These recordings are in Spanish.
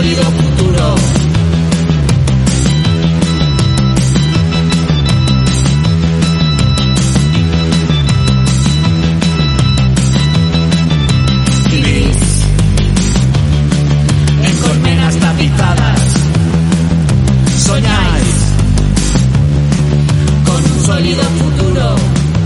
sólido futuro. Vivís en colmenas tapizadas, soñáis con un sólido futuro.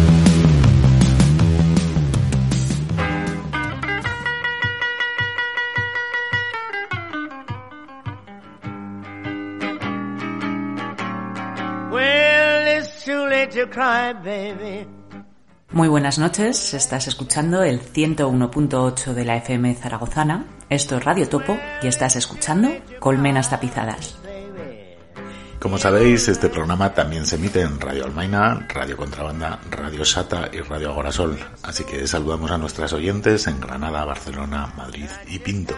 Muy buenas noches, estás escuchando el 101.8 de la FM zaragozana, esto es Radio Topo y estás escuchando Colmenas Tapizadas. Como sabéis, este programa también se emite en Radio Almaina, Radio Contrabanda, Radio Sata y Radio Agorasol, así que saludamos a nuestras oyentes en Granada, Barcelona, Madrid y Pinto.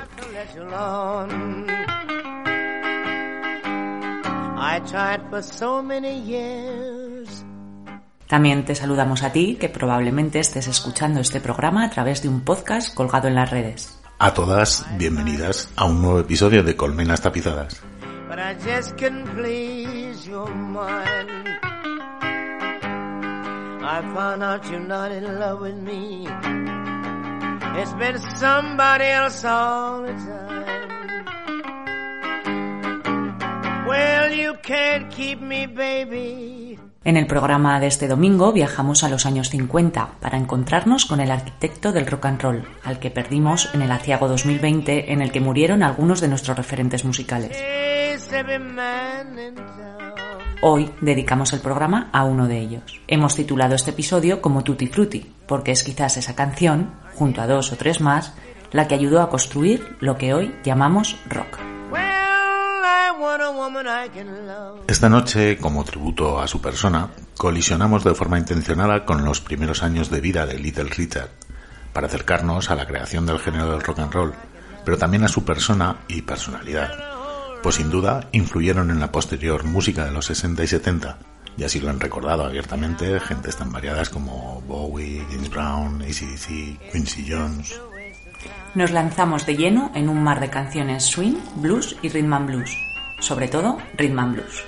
También te saludamos a ti, que probablemente estés escuchando este programa a través de un podcast colgado en las redes. A todas, bienvenidas a un nuevo episodio de Colmenas Tapizadas. En el programa de este domingo viajamos a los años 50 para encontrarnos con el arquitecto del rock and roll, al que perdimos en el aciago 2020, en el que murieron algunos de nuestros referentes musicales. Hoy dedicamos el programa a uno de ellos. Hemos titulado este episodio como Tutti Frutti, porque es quizás esa canción, junto a dos o tres más, la que ayudó a construir lo que hoy llamamos rock. Esta noche, como tributo a su persona, colisionamos de forma intencionada con los primeros años de vida de Little Richard, para acercarnos a la creación del género del rock and roll, pero también a su persona y personalidad, pues sin duda influyeron en la posterior música de los 60 y 70, y así lo han recordado abiertamente gentes tan variadas como Bowie, James Brown, AC/DC, Quincy Jones. Nos lanzamos de lleno en un mar de canciones swing, blues y rhythm and blues. Sobre todo, rhythm and blues.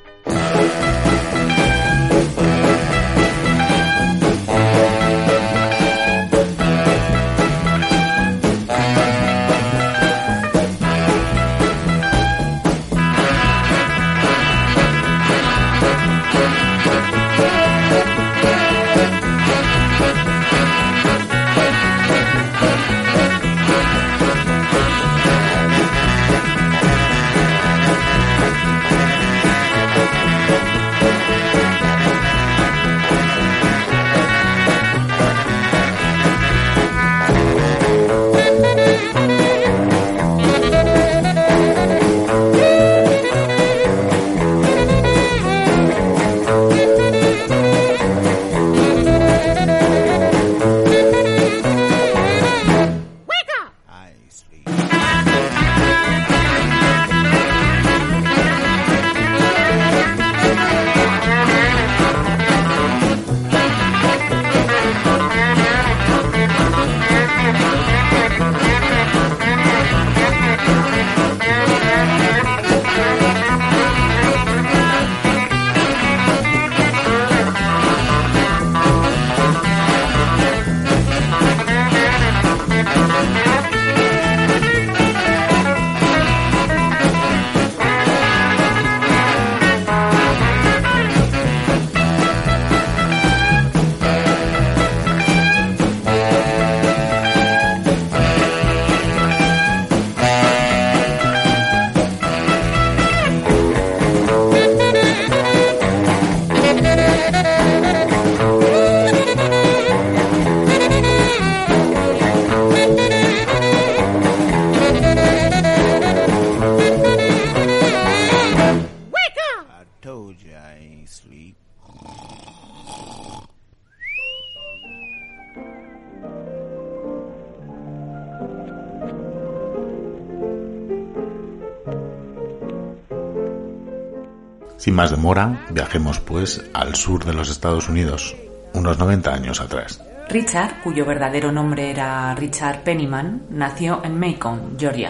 Sin más demora, viajemos pues al sur de los Estados Unidos, unos 90 años atrás. Richard, cuyo verdadero nombre era Richard Penniman, nació en Macon, Georgia,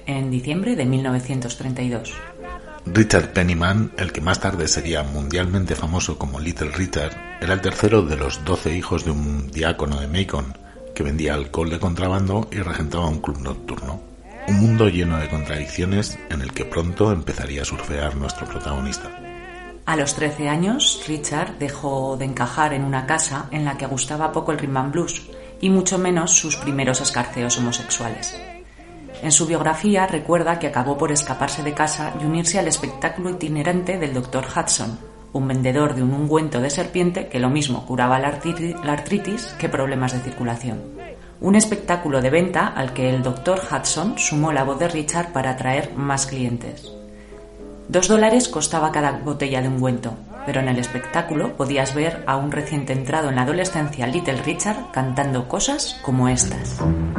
en diciembre de 1932. Richard Penniman, el que más tarde sería mundialmente famoso como Little Richard, era el tercero de los 12 hijos de un diácono de Macon que vendía alcohol de contrabando y regentaba un club nocturno. Un mundo lleno de contradicciones en el que pronto empezaría a surfear nuestro protagonista. A los 13 años, Richard dejó de encajar en una casa en la que gustaba poco el rhythm and blues y mucho menos sus primeros escarceos homosexuales. En su biografía recuerda que acabó por escaparse de casa y unirse al espectáculo itinerante del Dr. Hudson, un vendedor de un ungüento de serpiente que lo mismo curaba la artritis que problemas de circulación. Un espectáculo de venta al que el Dr. Hudson sumó la voz de Richard para atraer más clientes. $2 costaba cada botella de ungüento, pero en el espectáculo podías ver a un reciente entrado en la adolescencia Little Richard cantando cosas como estas.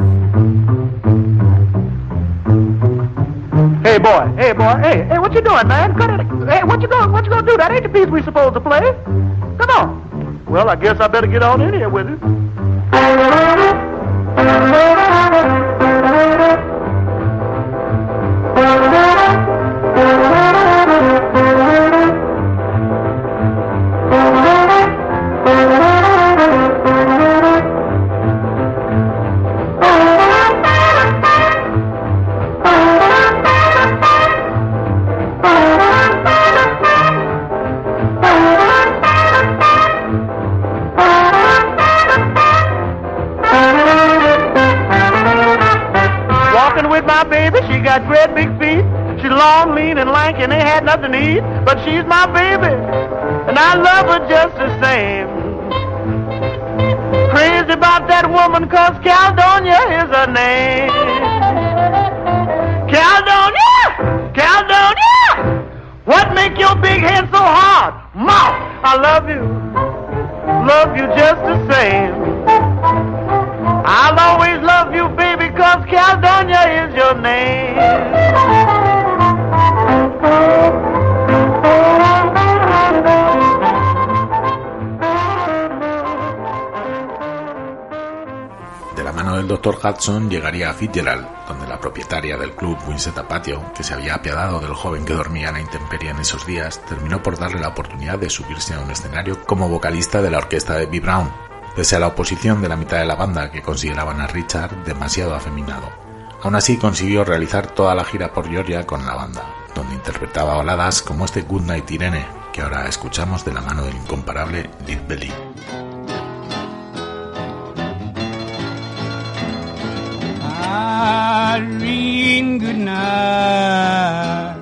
Hey boy, hey, what you doing, man? Cut it. Hey, what you gonna do? That ain't the piece we supposed to play. Come on. Well, I guess I better get on in here with it. Got great big feet. She's long, lean, and lanky, and ain't had nothing to eat. But she's my baby, and I love her just the same. Crazy about that woman, 'cause Caledonia is her name. Caledonia, Caledonia, what make your big head so hard? Ma, I love you just the same. I'll always love you, baby, 'cause Caledonia is your name. De la mano del Dr. Hudson llegaría a Fitzgerald, donde la propietaria del club Winsetta Patio, que se había apiadado del joven que dormía a la intemperie en esos días, terminó por darle la oportunidad de subirse a un escenario como vocalista de la orquesta de B. Brown, pese a la oposición de la mitad de la banda que consideraban a Richard demasiado afeminado. Aún así consiguió realizar toda la gira por Georgia con la banda, donde interpretaba baladas como este Goodnight Irene, que ahora escuchamos de la mano del incomparable Lead Belly. Irene, good night.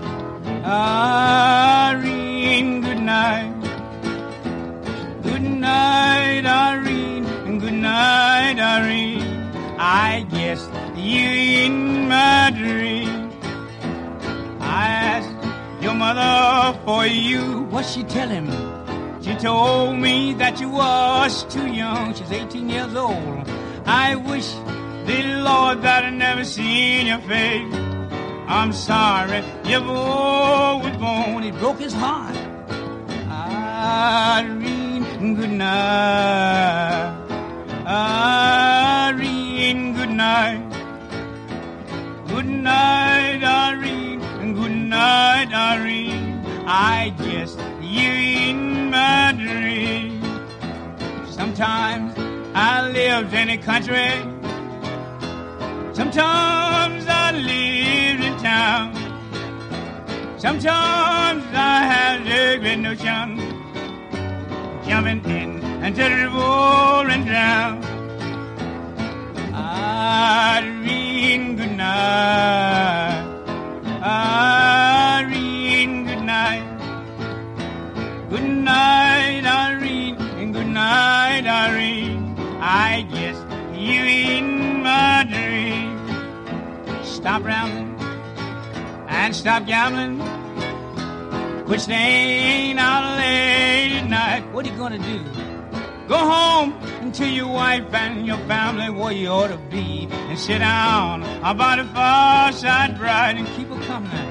Irene, good night. Good night, Irene. Good night, Irene. I guess you're in my dream. I asked your mother for you. What's she telling me? She told me that you was too young. She's 18 years old. I wish the Lord that I never seen your face. I'm sorry your boy was born. It broke his heart. Irene, good night. Irene, good night. Good night, Irene. Good night, Irene. I guess you're in my dream. Sometimes I lived in a country. Sometimes I lived in town. Sometimes I had a great notion, jumping in into the river and drown. Irene, good night. Irene, good night. Good night, Irene, and good night, Irene. I guess you're in my dream. Stop rambling and stop gambling. Quit staying out late at night. What are you gonna do? Go home and tell your wife and your family where you ought to be, and sit down by the fireside bride and keep her company.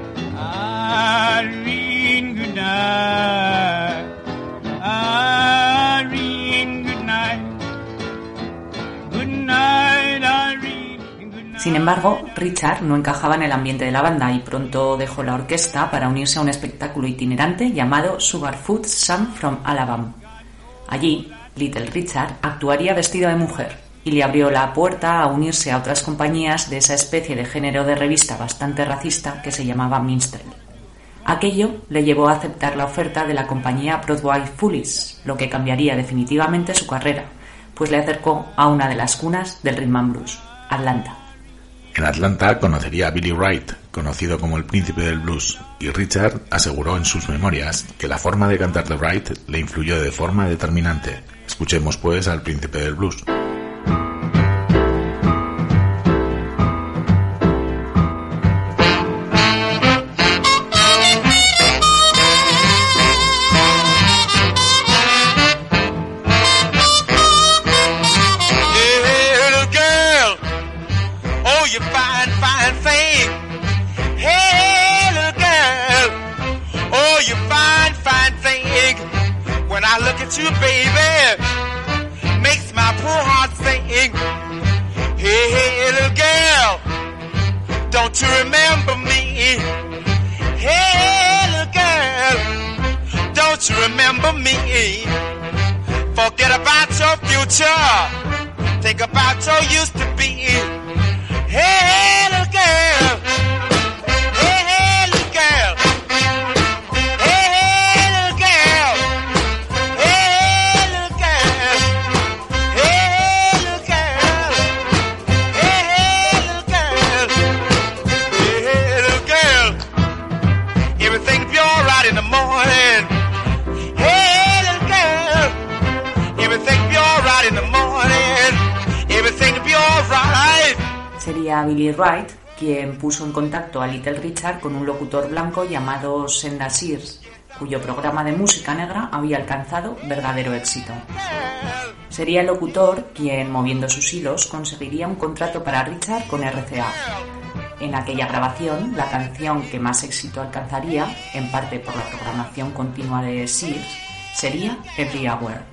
Irene, good night. Irene, good night. Good night, Irene. Sin embargo, Richard no encajaba en el ambiente de la banda y pronto dejó la orquesta para unirse a un espectáculo itinerante llamado Sugarfoot Sam from Alabama. Allí, Little Richard actuaría vestido de mujer y le abrió la puerta a unirse a otras compañías de esa especie de género de revista bastante racista que se llamaba minstrel. Aquello le llevó a aceptar la oferta de la compañía Broadway Foolies, lo que cambiaría definitivamente su carrera, pues le acercó a una de las cunas del rhythm and blues, Atlanta. En Atlanta conocería a Billy Wright, conocido como el príncipe del blues, y Richard aseguró en sus memorias que la forma de cantar de Wright le influyó de forma determinante. Escuchemos pues al príncipe del blues. You, baby, makes my poor heart sing. Hey, hey, little girl, don't you remember me? Hey, little girl, don't you remember me? Forget about your future, think about your used to be. Hey, little girl. Sería Billy Wright quien puso en contacto a Little Richard con un locutor blanco llamado Senda Sears, cuyo programa de música negra había alcanzado verdadero éxito. Sería el locutor quien, moviendo sus hilos, conseguiría un contrato para Richard con RCA. En aquella grabación, la canción que más éxito alcanzaría, en parte por la programación continua de Sears, sería Every Hour.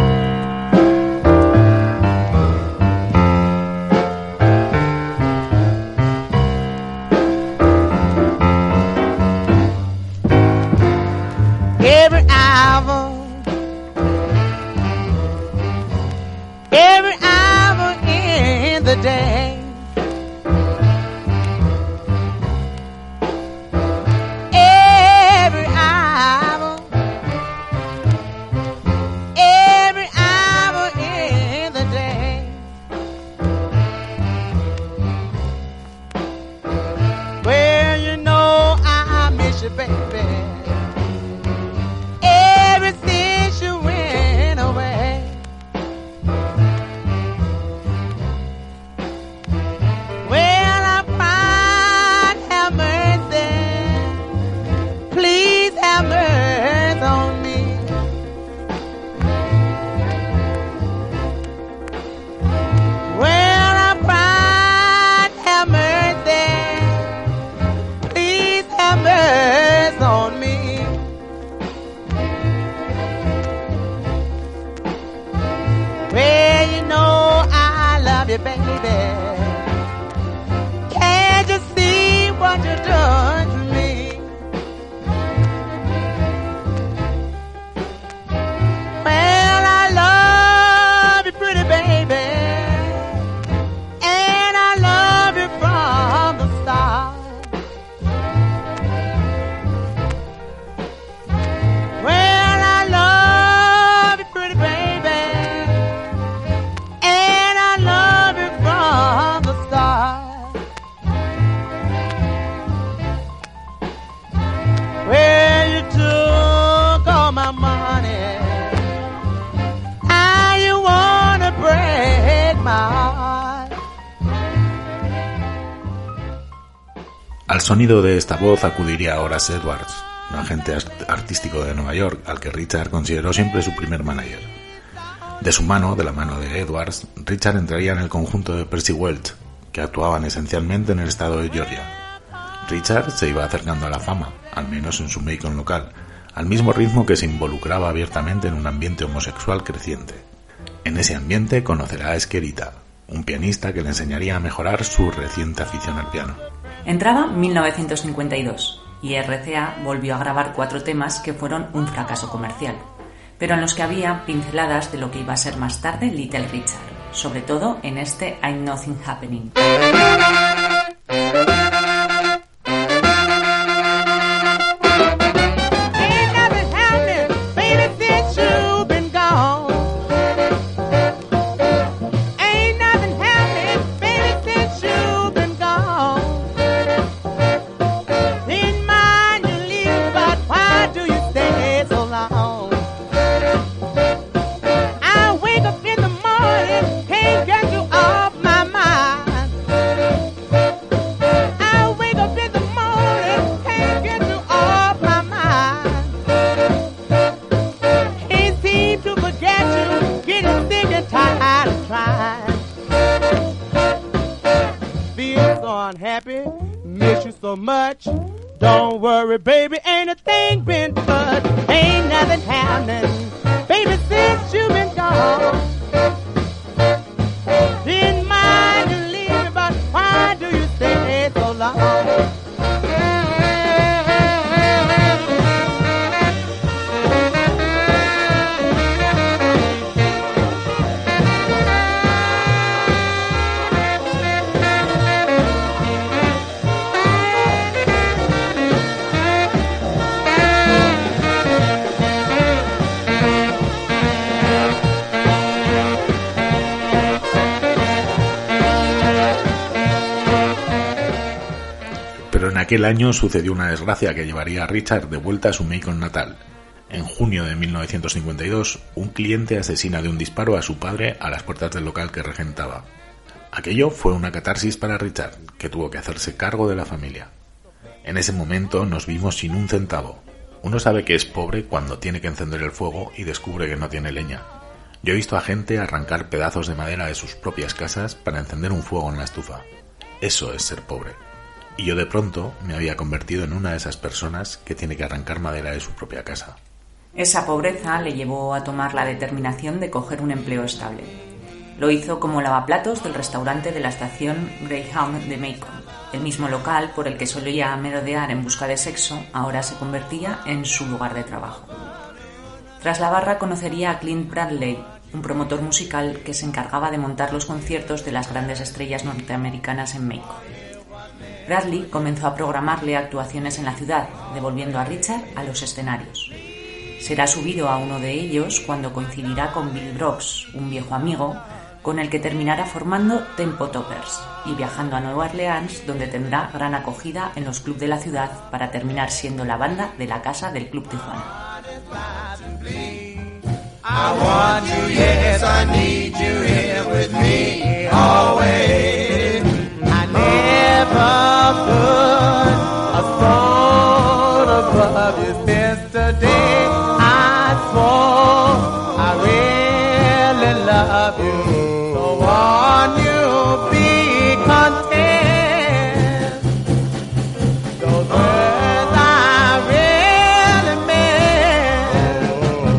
Al sonido de esta voz acudiría Horace Edwards, un agente artístico de Nueva York al que Richard consideró siempre su primer manager. De su mano, de la mano de Edwards, Richard entraría en el conjunto de Percy Welch, que actuaban esencialmente en el estado de Georgia. Richard se iba acercando a la fama, al menos en su Macon local, al mismo ritmo que se involucraba abiertamente en un ambiente homosexual creciente. En ese ambiente conocerá a Esquerita, un pianista que le enseñaría a mejorar su reciente afición al piano. Entraba 1952 y RCA volvió a grabar 4 temas que fueron un fracaso comercial, pero en los que había pinceladas de lo que iba a ser más tarde Little Richard, sobre todo en este Ain't Nothing Happening. Don't worry, baby, ain't a thing been but ain't nothing happening, baby, since you've been gone. Didn't mind you leaving, but why do you stay so long? Pero en aquel año sucedió una desgracia que llevaría a Richard de vuelta a su Macon natal. En junio de 1952, un cliente asesina de un disparo a su padre a las puertas del local que regentaba. Aquello fue una catarsis para Richard, que tuvo que hacerse cargo de la familia. En ese momento nos vimos sin un centavo. Uno sabe que es pobre cuando tiene que encender el fuego y descubre que no tiene leña. Yo he visto a gente arrancar pedazos de madera de sus propias casas para encender un fuego en la estufa. Eso es ser pobre. Y yo de pronto me había convertido en una de esas personas que tiene que arrancar madera de su propia casa. Esa pobreza le llevó a tomar la determinación de coger un empleo estable. Lo hizo como lavaplatos del restaurante de la estación Greyhound de Macon. El mismo local por el que solía merodear en busca de sexo ahora se convertía en su lugar de trabajo. Tras la barra conocería a Clint Bradley, un promotor musical que se encargaba de montar los conciertos de las grandes estrellas norteamericanas en Macon. Bradley comenzó a programarle actuaciones en la ciudad, devolviendo a Richard a los escenarios. Será subido a uno de ellos cuando coincidirá con Bill Brooks, un viejo amigo, con el que terminará formando Tempo Toppers y viajando a Nueva Orleans, donde tendrá gran acogida en los clubs de la ciudad para terminar siendo la banda de la casa del Club Tijuana. I want you, yes, I need you here with me always. I never put a thought above you since the day I swore I really love you. So won't you be content? Those words I really meant.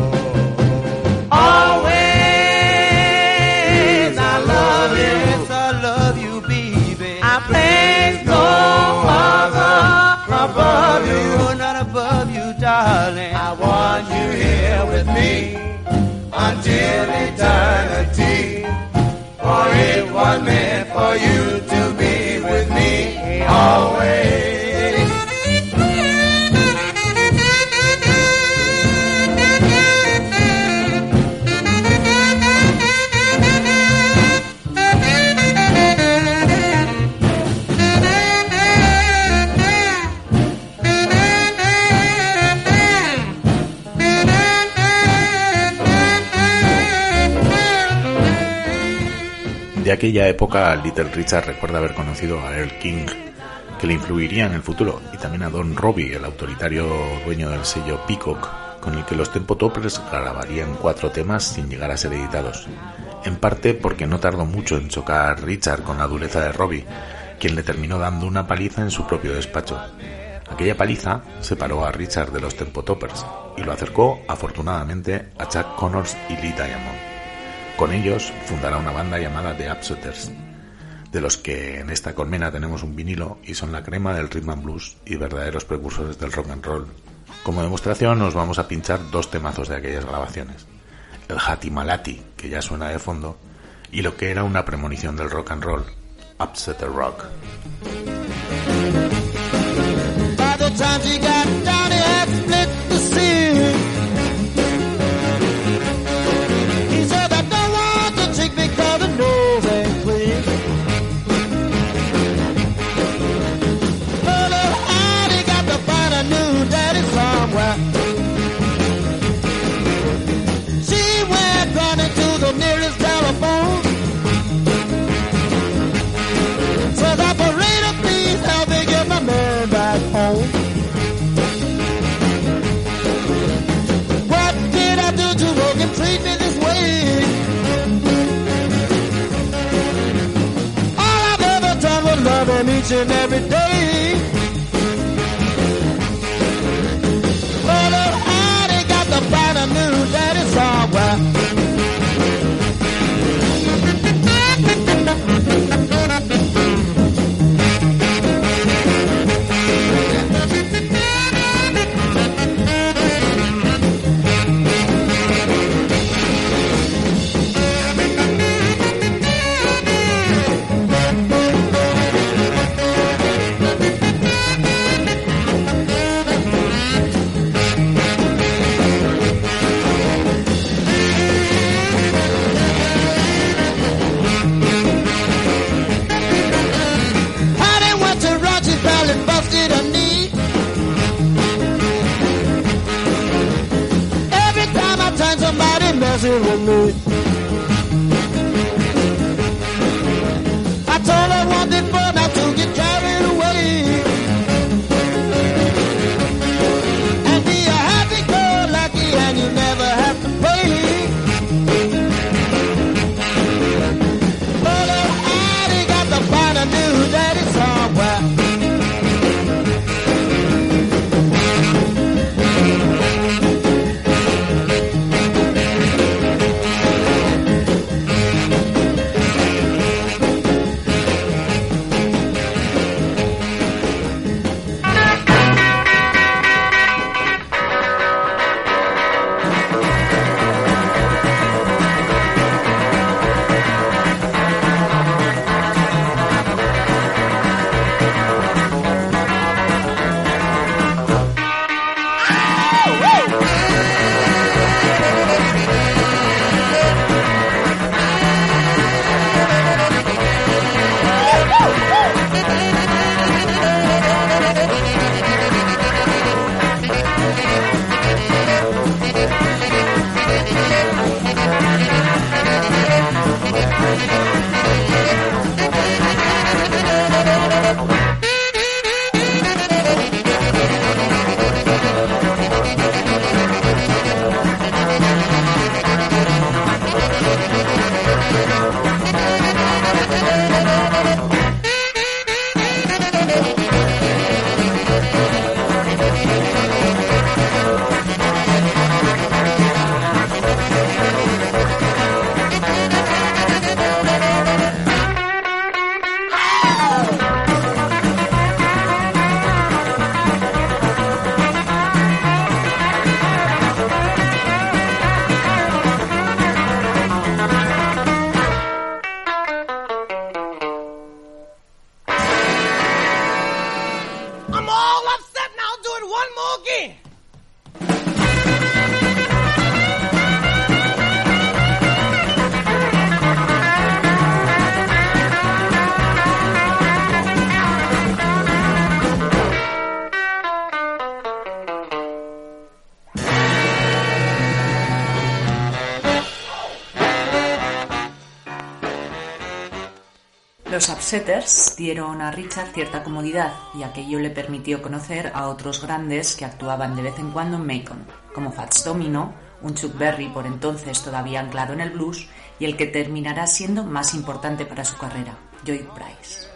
Always I love you. Yes, I love you, baby. I place no other above you, not above you, darling. I want you here with me until eternity. For it was meant for you to be with me always. De aquella época, Little Richard recuerda haber conocido a Earl King, que le influiría en el futuro, y también a Don Robbie, el autoritario dueño del sello Peacock, con el que los Tempo Toppers grabarían 4 temas sin llegar a ser editados. En parte porque no tardó mucho en chocar Richard con la dureza de Robbie, quien le terminó dando una paliza en su propio despacho. Aquella paliza separó a Richard de los Tempo Toppers y lo acercó, afortunadamente, a Chuck Connors y Lee Diamond. Con ellos fundará una banda llamada The Upsetters, de los que en esta colmena tenemos un vinilo y son la crema del rhythm and blues y verdaderos precursores del rock and roll. Como demostración nos vamos a pinchar 2 temazos de aquellas grabaciones, el Hati Malati, que ya suena de fondo, y lo que era una premonición del rock and roll, Upsetter Rock. By the time she got down, he had split the sea. He said, I don't want to take me cause the nose ain't clean. But he got to find a new daddy somewhere. She went running to the nearest telephone. Says, operator, please help me get my man back home. What did I do to make him treat me this way? All I've ever done was love him each and every day. But I ain't got to find a new daddy somewhere. With me. I told her one thing for not to get carried away and be a happy-go-lucky and you never have to pay. But I got to find a new daddy somewhere. Los Upsetters dieron a Richard cierta comodidad y aquello le permitió conocer a otros grandes que actuaban de vez en cuando en Macon, como Fats Domino, un Chuck Berry por entonces todavía anclado en el blues y el que terminará siendo más importante para su carrera, Joy Price.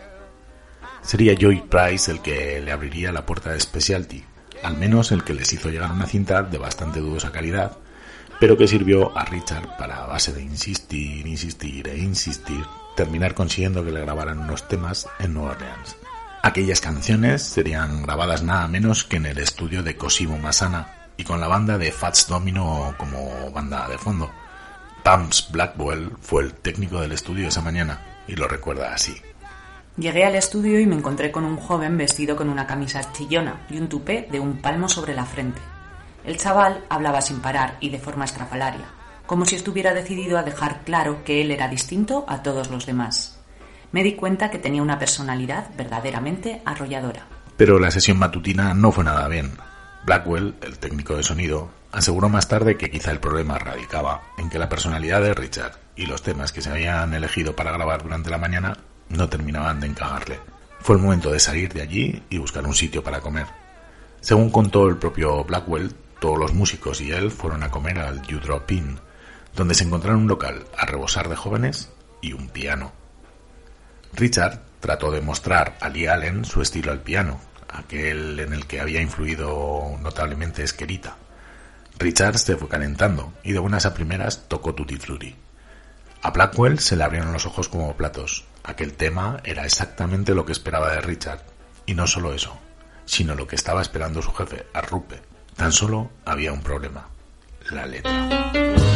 Sería Joy Price el que le abriría la puerta de Specialty, al menos el que les hizo llegar una cinta de bastante dudosa calidad, pero que sirvió a Richard para, a base de insistir e insistir, terminar consiguiendo que le grabaran unos temas en Nueva Orleans. Aquellas canciones serían grabadas nada menos que en el estudio de Cosimo Massana y con la banda de Fats Domino como banda de fondo. Pams Blackwell fue el técnico del estudio esa mañana y lo recuerda así. Llegué al estudio y me encontré con un joven vestido con una camisa chillona y un tupé de un palmo sobre la frente. El chaval hablaba sin parar y de forma estrafalaria, como si estuviera decidido a dejar claro que él era distinto a todos los demás. Me di cuenta que tenía una personalidad verdaderamente arrolladora. Pero la sesión matutina no fue nada bien. Blackwell, el técnico de sonido, aseguró más tarde que quizá el problema radicaba en que la personalidad de Richard y los temas que se habían elegido para grabar durante la mañana no terminaban de encajarle. Fue el momento de salir de allí y buscar un sitio para comer. Según contó el propio Blackwell, todos los músicos y él fueron a comer al You Drop In, donde se encontraron un local a rebosar de jóvenes y un piano. Richard trató de mostrar a Lee Allen su estilo al piano, aquel en el que había influido notablemente Esquerita. Richard se fue calentando y de buenas a primeras tocó Tutti Frutti. A Blackwell se le abrieron los ojos como platos. Aquel tema era exactamente lo que esperaba de Richard, y no solo eso, sino lo que estaba esperando su jefe, Arrupe. Tan solo había un problema: la letra.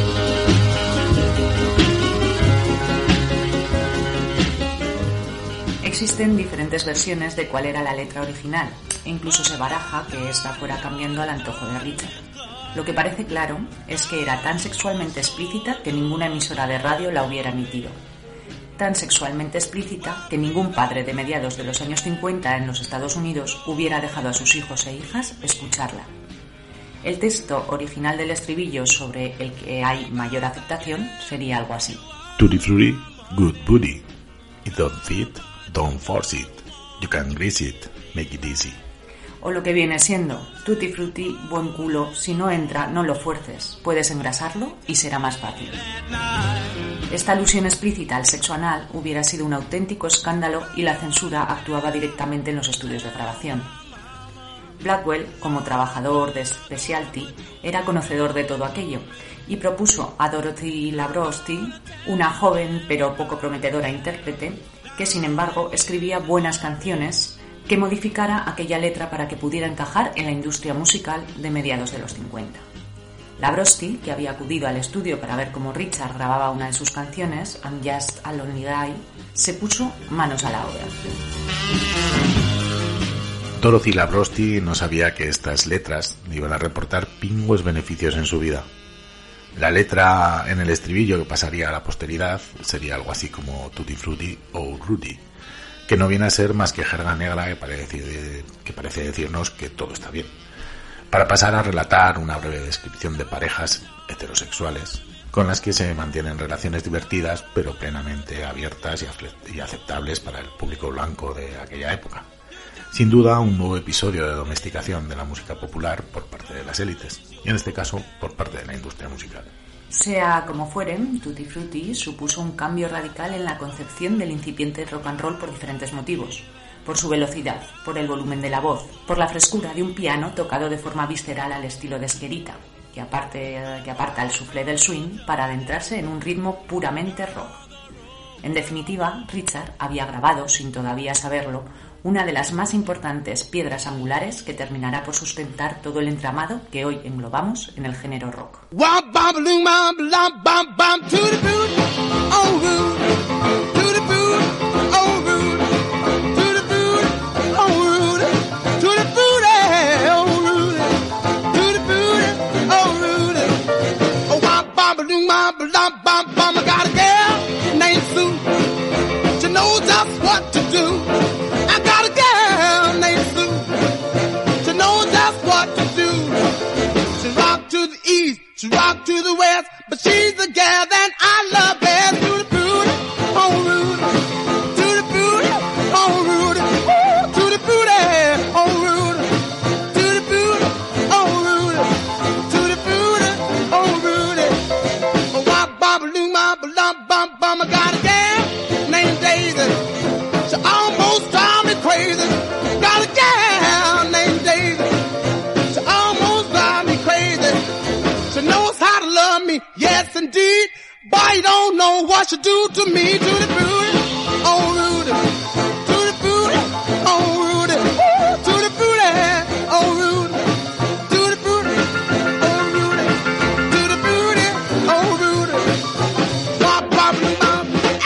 Existen diferentes versiones de cuál era la letra original, e incluso se baraja que esta fuera cambiando al antojo de Richard. Lo que parece claro es que era tan sexualmente explícita que ninguna emisora de radio la hubiera emitido. Tan sexualmente explícita que ningún padre de mediados de los años 50 en los Estados Unidos hubiera dejado a sus hijos e hijas escucharla. El texto original del estribillo sobre el que hay mayor aceptación sería algo así: Tutti Frutti, good booty. It don't fit, don't force it. You can grease it, make it easy. O lo que viene siendo: Tutti Frutti, buen culo, si no entra, no lo fuerces, puedes engrasarlo y será más fácil. Esta alusión explícita al sexo anal hubiera sido un auténtico escándalo y la censura actuaba directamente en los estudios de grabación. Blackwell, como trabajador de Specialty, era conocedor de todo aquello y propuso a Dorothy Labrosti, una joven pero poco prometedora intérprete, que sin embargo escribía buenas canciones, que modificara aquella letra para que pudiera encajar en la industria musical de mediados de los 50. Labrosti, que había acudido al estudio para ver cómo Richard grababa una de sus canciones, I'm Just a Lonely Guy, se puso manos a la obra. Dorothy Labrosti no sabía que estas letras iban a reportar pingües beneficios en su vida. La letra en el estribillo que pasaría a la posteridad sería algo así como Tutti Frutti o Rudy, que no viene a ser más que jerga negra que parece decirnos que todo está bien, para pasar a relatar una breve descripción de parejas heterosexuales con las que se mantienen relaciones divertidas pero plenamente abiertas y aceptables para el público blanco de aquella época. Sin duda, un nuevo episodio de domesticación de la música popular por parte de las élites, y en este caso por parte de la industria musical. Sea como fuere, Tutti Frutti supuso un cambio radical en la concepción del incipiente rock and roll por diferentes motivos: por su velocidad, por el volumen de la voz, por la frescura de un piano tocado de forma visceral al estilo de Esquerita, que aparta el soufflé del swing para adentrarse en un ritmo puramente rock. En definitiva, Richard había grabado, sin todavía saberlo, una de las más importantes piedras angulares que terminará por sustentar todo el entramado que hoy englobamos en el género rock. She rock to the west, but she's the gal that I love best. To the booty, oh Rudy. To the booty, oh Rudy. Ooh, to the booty, oh Rudy. To the booty, oh Rudy. To the booty, oh Rudy. Oh, wop, bop, loom, bop, lump, bump, bum. I got a gal named Daisy. She almost drive me crazy. Got a gal named Daisy. She almost drive me crazy. She knows how to love me. know what you do to me, Tutti Frutti, oh Rudy, Tutti Frutti, oh Rudy, Tutti Frutti, oh Rudy, Tutti Frutti, oh Rudy, Tutti Frutti, oh Rudy, bop bop bop.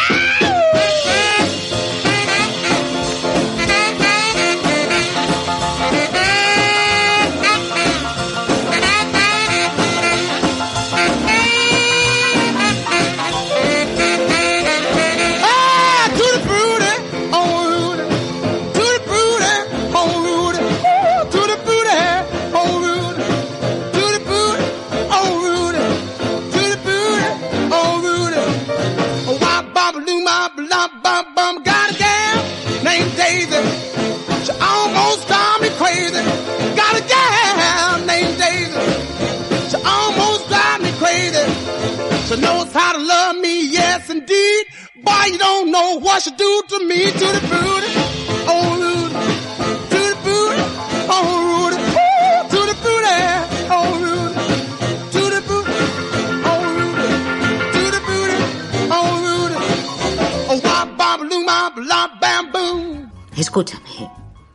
Got a gal named Daisy. She almost drives me crazy. Got a gal named Daisy. She almost drives me crazy. She knows how to love me, yes indeed. Boy, you don't know what she do to me. Tutti Frutti, oh Rudy, Tutti Frutti, oh Rudy, Tutti Frutti, oh Rudy, Tutti Frutti, oh Rudy, Tutti Frutti, oh Rudy. Oh, wop, bop, loom, bop, lop, bam, boom. Escúchame.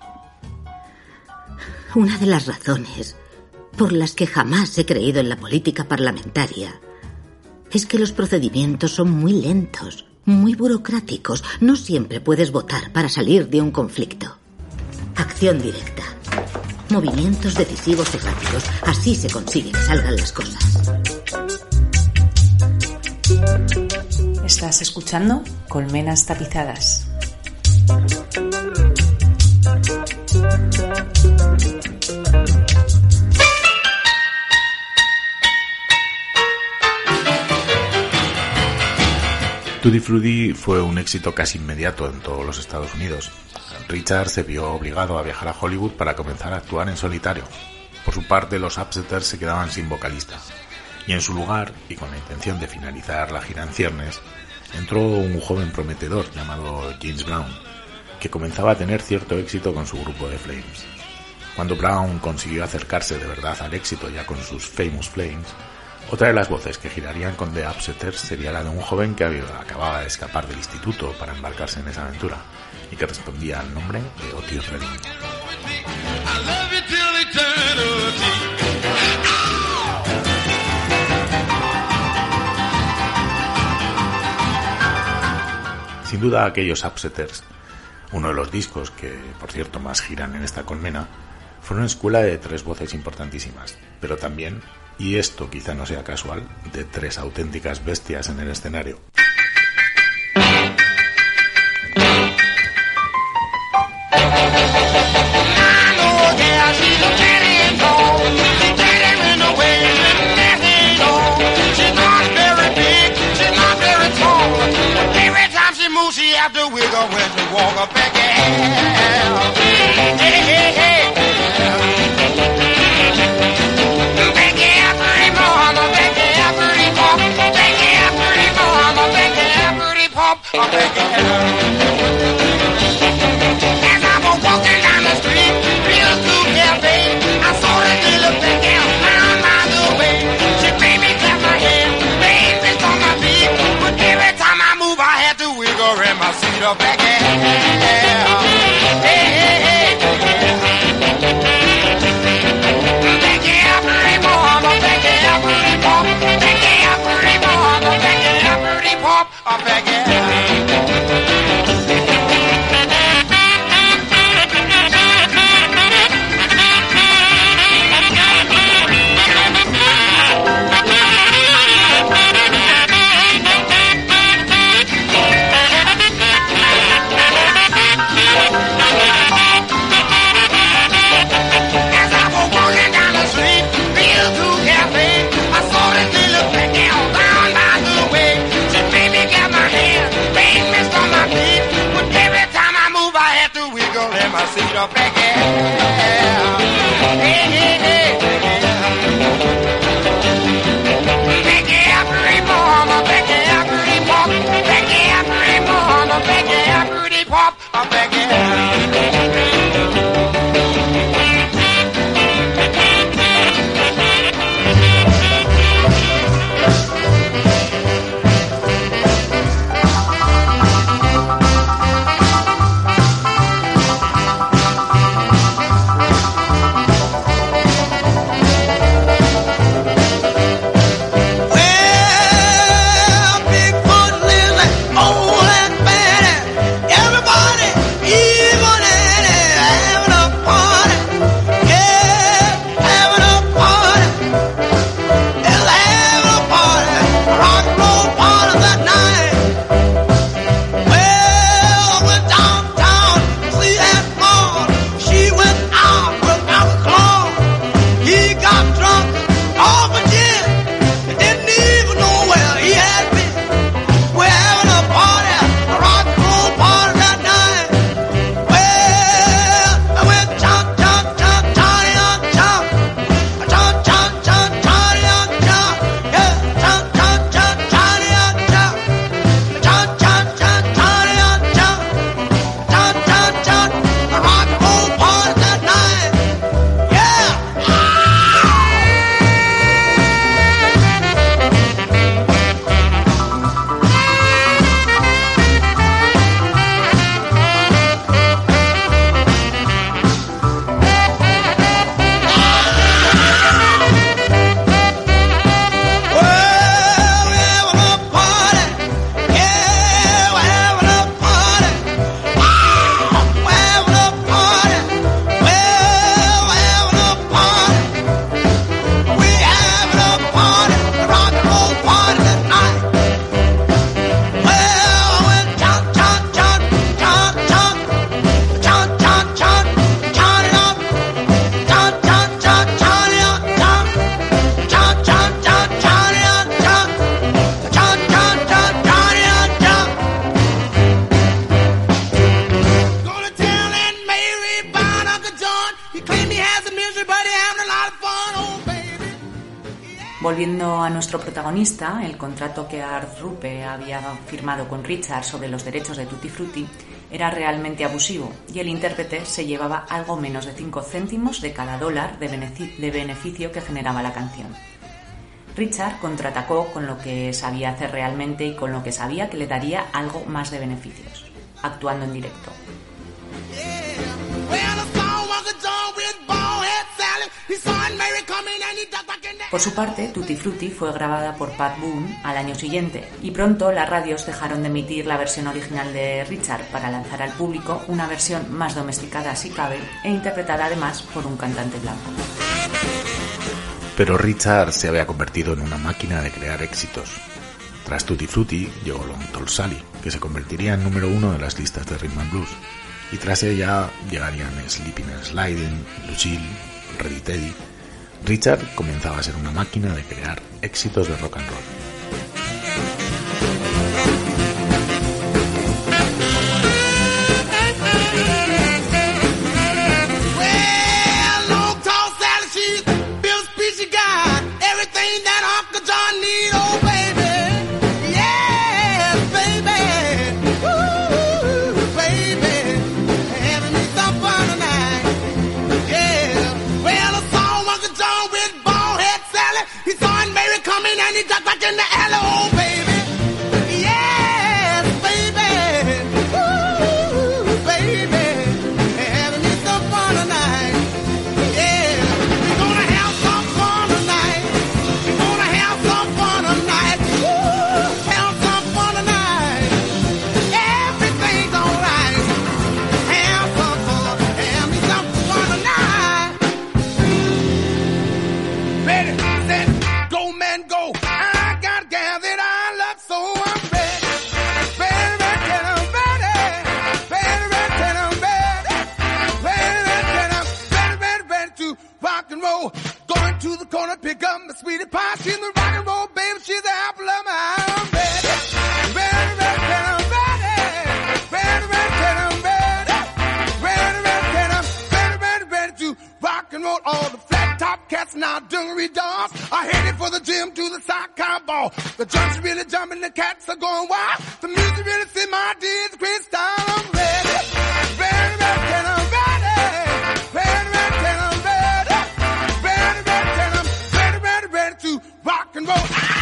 Una de las razones por las que jamás he creído en la política parlamentaria es que los procedimientos son muy lentos, muy burocráticos. No siempre puedes votar para salir de un conflicto. Acción directa. Movimientos decisivos y rápidos. Así se consigue que salgan las cosas. Estás escuchando Colmenas Tapizadas. Tutti Frutti fue un éxito casi inmediato en todos los Estados Unidos. Richard se vio obligado a viajar a Hollywood para comenzar a actuar en solitario. Por su parte, los Upsetters se quedaban sin vocalista. Y en su lugar, y con la intención de finalizar la gira en ciernes, entró un joven prometedor llamado James Brown, que comenzaba a tener cierto éxito con su grupo de Flames. Cuando Brown consiguió acercarse de verdad al éxito ya con sus Famous Flames, otra de las voces que girarían con The Upsetters sería la de un joven que acababa de escapar del instituto para embarcarse en esa aventura y que respondía al nombre de Otis Redding. Sin duda aquellos Upsetters, uno de los discos que, por cierto, más giran en esta colmena, fueron escuela de tres voces importantísimas, pero también, y esto quizá no sea casual, de tres auténticas bestias en el escenario. She have to wiggle when she walk up back out. Hey, hey, hey. Back out, pretty mama, back out, pretty pop. Back out, pretty mama, back out, pretty pop. Back out. As I was walking down the street, real cool cafe, I saw that little back out round by the way. She made me clap my hands, made me on my feet, but every time I move, I had to wiggle in my seat up back here. Hey, hey, hey. Back here, pretty mama, back here, pretty pop. Back here, pretty mama, back here, pretty pop. Back here. My seat up back here. Hey, hey, hey. Back here, pretty mama, back here, pretty pop. Back here, pretty mama, back here, pretty pop. Back here. Volviendo a nuestro protagonista, el contrato que Art Rupe había firmado con Richard sobre los derechos de Tutti Frutti era realmente abusivo y el intérprete se llevaba algo menos de 5 céntimos de cada dólar de beneficio que generaba la canción. Richard contraatacó con lo que sabía hacer realmente y con lo que sabía que le daría algo más de beneficios, actuando en directo. Por su parte, Tutti Frutti fue grabada por Pat Boone al año siguiente y pronto las radios dejaron de emitir la versión original de Richard para lanzar al público una versión más domesticada si cabe e interpretada además por un cantante blanco. Pero Richard se había convertido en una máquina de crear éxitos. Tras Tutti Frutti llegó Long Tall Sally, que se convertiría en número 1 de las listas de Rhythm and Blues, y tras ella llegarían Sleeping and Sliding, Lucille, Ready Teddy. Richard comenzaba a ser una máquina de crear éxitos de rock and roll. In the alley, oh baby, yes, baby, ooh, baby, having me some fun tonight, yeah, we're gonna have some fun tonight, we're gonna have some fun tonight, ooh, have some fun tonight, everything's alright, have some fun, have me some fun tonight, ready, set, go man, go. Pick up my sweetie pie, she's the rock and roll baby, she's the apple of my eye. I'm ready, ready, ready, I'm ready, ready, ready, I'm ready, ready, ready, I'm ready, ready, ready to rock and roll. All the flat top cats and our dungaree dolls are headed for the gym to the soccer ball. The junks really jumping, the cats are going wild. The music really see my deeds, great style. I'm ready, ready, ready, I'm ready, ready, ready, I'm ready, ready, ready, I'm ready to rock and roll.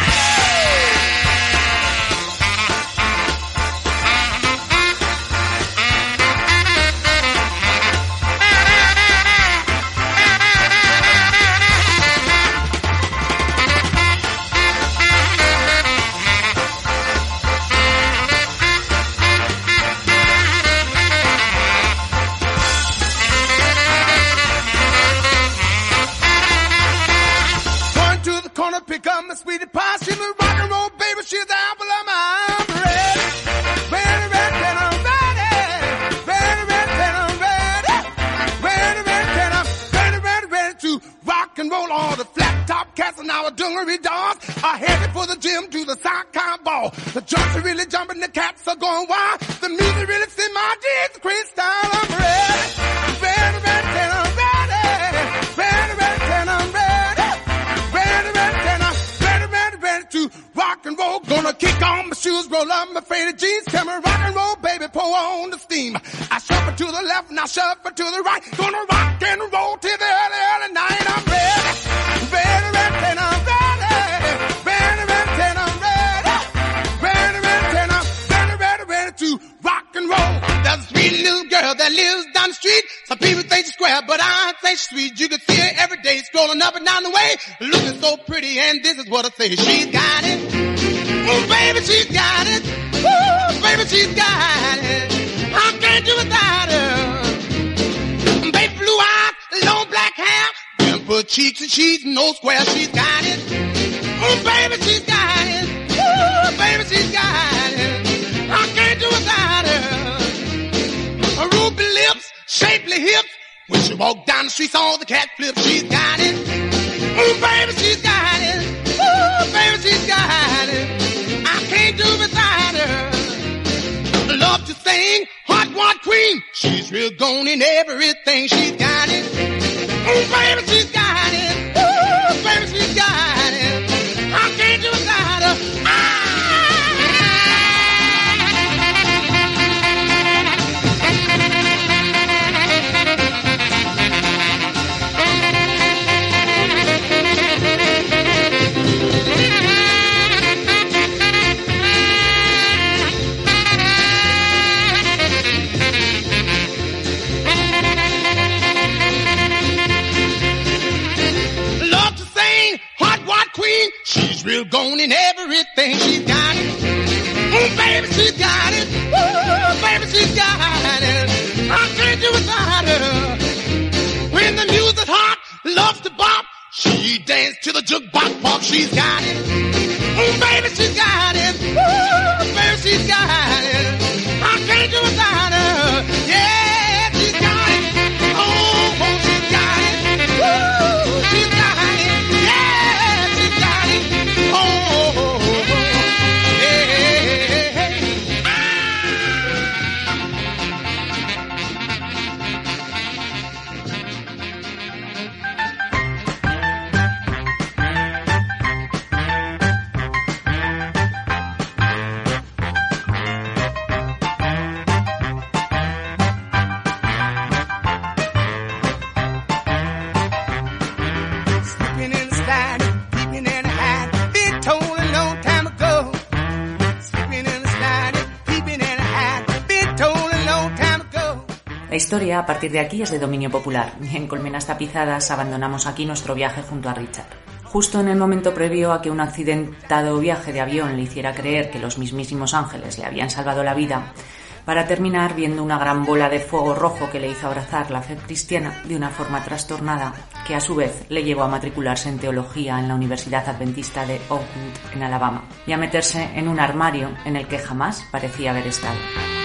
Pick up my sweetie pie, she's the rock and roll baby, she's the apple of my eye. I'm ready, ready, ready, and I'm ready, ready, ready, and I'm ready, ready, ready, and I'm ready, ready, ready to rock and roll. All the flat top cats and our dungaree dolls are headed for the gym to the soccer ball. The junks are really jumping, the cats are going wild. The music really see my deeds, great style. I'm ready, ready, ready, and I'm ready, ready, ready, and I'm ready, ready, ready. To rock and roll, gonna kick on my shoes, roll up my faded jeans, tell me rock and roll, baby, pour on the steam. I shuffle to the left and I shuffle to the right, gonna rock and roll till the early, early night. I'm ready, ready, ready, and I'm ready, ready, ready, and I'm ready, ready, ready, and I'm ready, ready, ready to rock and roll. There's a sweet little girl that lives down the street. Some people think she's square, but I think she's sweet. You can see her every day strolling up and down the way, looking so pretty, and this is what I say. She's got it. Oh, baby, she's got it. Ooh, baby, she's got it. I can't do without her. Baby, blue eyes, long black hair, dimple cheeks and she's no square. She's got it. Oh, baby, she's got it. Ooh, baby, she's got it. I can't do without her. Her ruby lips, shapely hips. When she walk down the streets, all the cat flips. She's got it. Oh, baby, she's got it. Ooh, baby, she's got it. I can't do without her. Love to sing, hot one queen. She's real gone in everything. She's got it. Oh, baby, she's got it. Ooh, baby, she's got it. She's real gone in everything. She's got it. Oh, baby, she's got it. Oh, baby, she's got it. I can't do without her. When the music's hot, loves to bop. She dance to the jukebox pop. She's got it. Oh, baby, she's got it. Oh, baby, she's got it. I can't do without her. Yeah, she's got it. Oh, she's got it. Oh, she's got it. Yeah, she's got it. Oh, La historia, a partir de aquí, es de dominio popular, y en Colmenas Tapizadas abandonamos aquí nuestro viaje junto a Richard. Justo en el momento previo a que un accidentado viaje de avión le hiciera creer que los mismísimos ángeles le habían salvado la vida, para terminar viendo una gran bola de fuego rojo que le hizo abrazar la fe cristiana de una forma trastornada, que a su vez le llevó a matricularse en teología en la Universidad Adventista de Oak Hill, en Alabama, y a meterse en un armario en el que jamás parecía haber estado.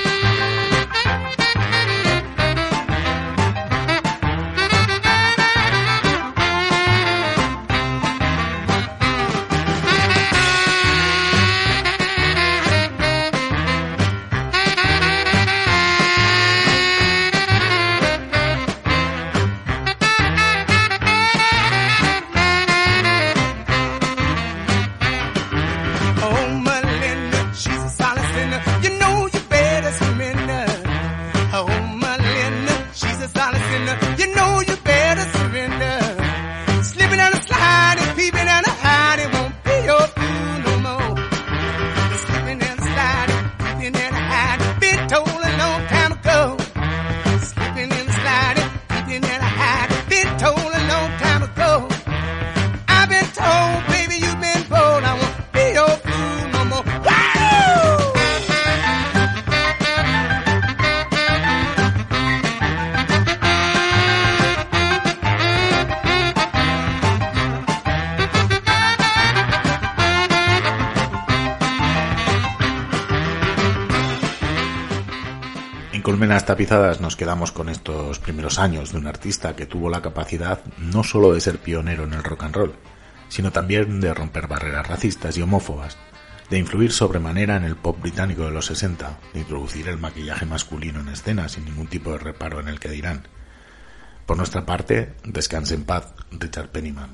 Colmenas Tapizadas nos quedamos con estos primeros años de un artista que tuvo la capacidad no solo de ser pionero en el rock and roll, sino también de romper barreras racistas y homófobas, de influir sobremanera en el pop británico de los 60, de introducir el maquillaje masculino en escena sin ningún tipo de reparo en el que dirán. Por nuestra parte, descanse en paz, Richard Penniman.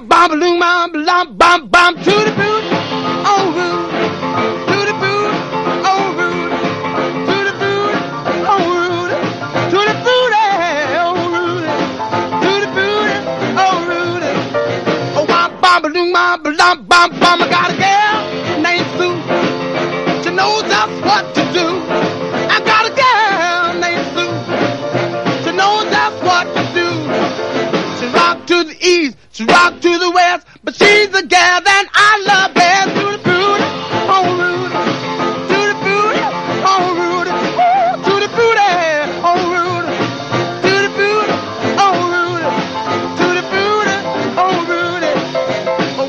I got a girl named Sue. She knows just what to do. I got a girl named Sue. She knows just what to do. She rock to the east, she rock to the west, but she's the girl that I love best. To the booty, oh Rudy. To the booty, oh Rudy. To the booty, oh Rudy. To the booty, oh Rudy. To the booty, oh Rudy. Oh,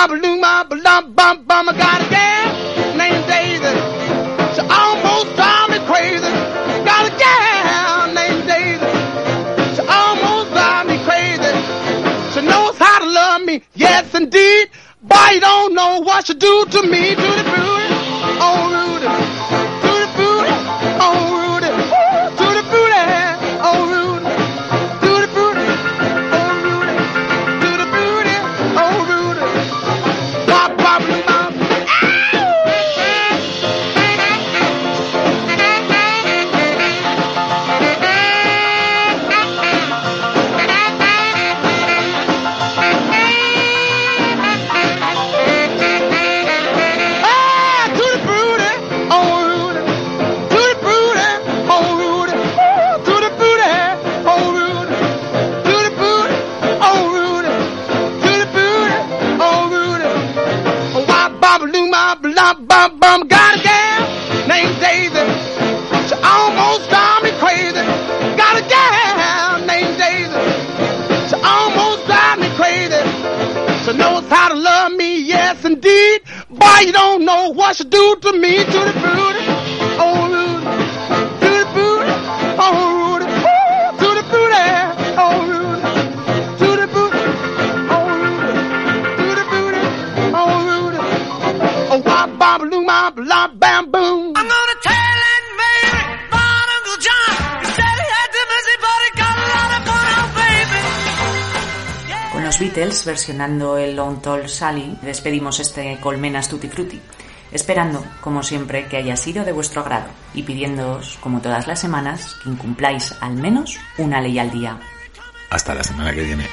I got a girl named Daisy. She almost drives me crazy. Got a girl named Daisy. She almost drives me crazy. She knows how to love me, yes indeed. Boy, you don't know what she do to me. To the booty, oh Rudy. To the booty, oh Rudy. To the booty, oh Rudy. To the booty, oh Rudy. To the booty, oh Rudy. bum, got a gal named Daisy. She almost drive me crazy. Got a gal named Daisy. She almost drive me crazy. She knows how to love me, yes indeed. Boy, you don't know what she do to me, to the booty, oh Rudy, to the booty, oh Rudy, ooh, to the booty, oh Rudy, to the booty, oh Rudy, to the booty, oh Rudy, oh wop bop loom bop lop bam boom. I'm gonna tell that Mary about Uncle John. He said he had the mercy, but he got a lot of fun out, baby. Con los Beatles versionando el Long Tall Sally, despedimos este Colmenas Tutti Frutti, esperando, como siempre, que haya sido de vuestro agrado y pidiéndoos, como todas las semanas, que incumpláis al menos una ley al día. Hasta la semana que viene.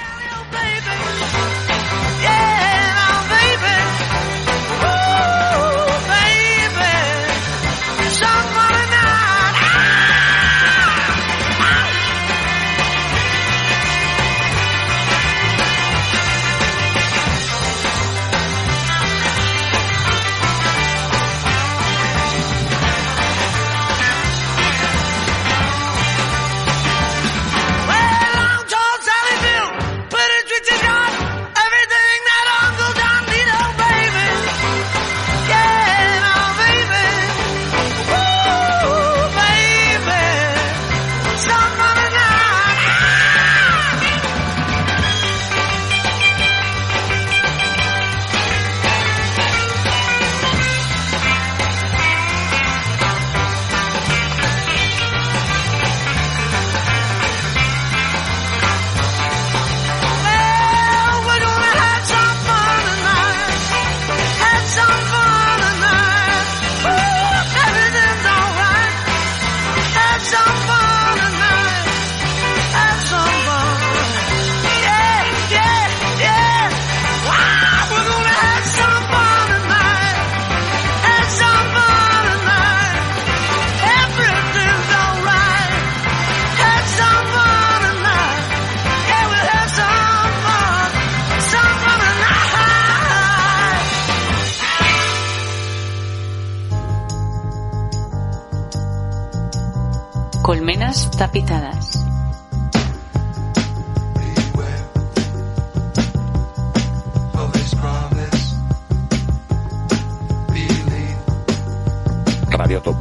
Colmenas tapizadas. Radio Topo.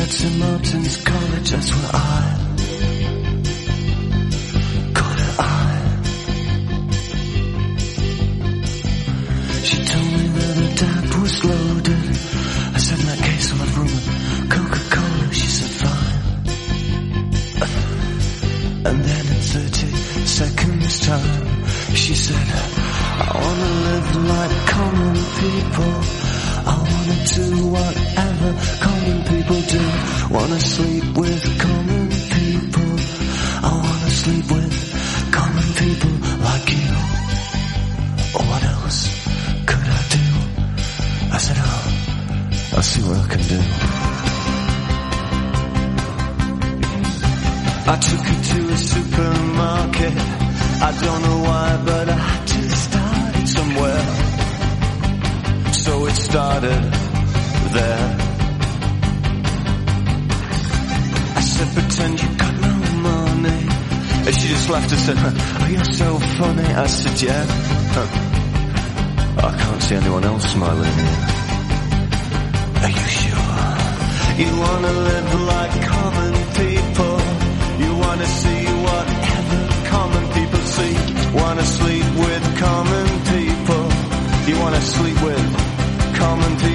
at St. Martin's College, that's where I caught her eye. She told me that her dad was loaded. I said, in that case I'll have rum and Coca-Cola. She said, fine. And then in 30 seconds time, she said, I wanna live like common people. I wanna do whatever common people do. Wanna sleep with common people. I wanna sleep with common people like you. What else could I do? I said, I'll see what I can do. I took her to a supermarket. I don't know why, but I had to start it somewhere. So it started there. I said, pretend you got no money. And she just laughed and said, oh, you're so funny. I said, yeah. I can't see anyone else smiling here. Are you sure? You wanna live like common people. You wanna see whatever common people see. Wanna sleep with common people. You wanna sleep with common people.